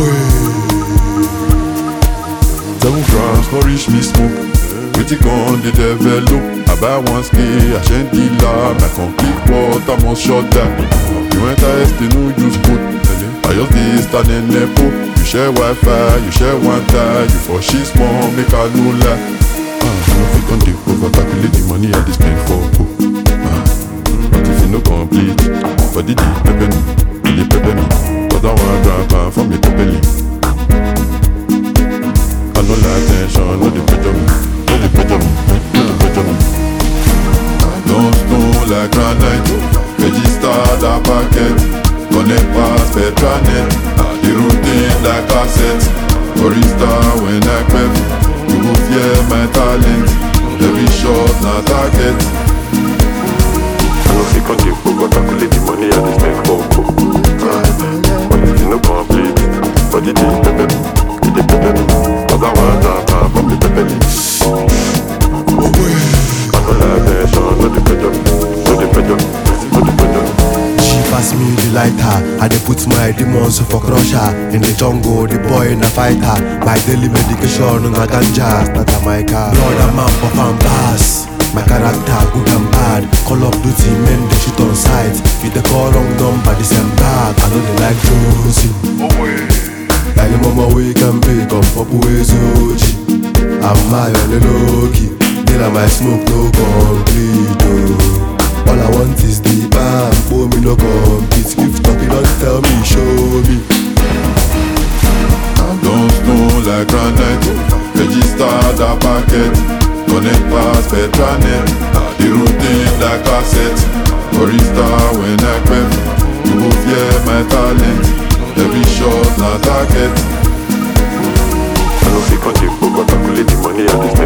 7 grams, no reach me smoke. Pretty gun, they develop. I buy 1K, I change the lab. My complete water must shut down. You enter S, they no use code. I just dey stand in Nepo. You share Wi-Fi, you share one tie. You for shit small, make I no lie. No fit on the over, calculate the money I dey spend for po. But if you no complete, for the pepper me. Cause I want grandpa from me pepper. I no like tension, no dey pressure me, no dey pressure me, no dey pressure me. I don't stone like granite, register that packet, connect pass Petranet. I dey rotate like cassette, barista when I pep, you go fear my talent, every shot na target. I no fit continue, but calculate the money I dey spend for co. But if you no complete, but it dey pepper me, it dey pepper me. Cause I want to from the pepper. I don't like tension, no dey pressure me, no dey pressure me, no dey pressure me. She pass me the lighter, I dey put my demons for crusher. In the jungle, the boy na fighter. My daily medication na ganja, start a my car. Blood and man puff and pass. My character good and bad. Call up duty, men they shoot on sight. If they call wrong number, they send back. I know they like Josie. Like mama we can pick up ways I'm my on the low-key. Then I might smoke no complete oh. All I want is the bam, for me no compete. If talking don't tell me, show me. I don't stone like granite, register that packet, connect pass Petranet. I dey rotate like cassette, barista when I pep, you go fear my talent, every shot na target. I no fit continue, but calculate the money I dey spend.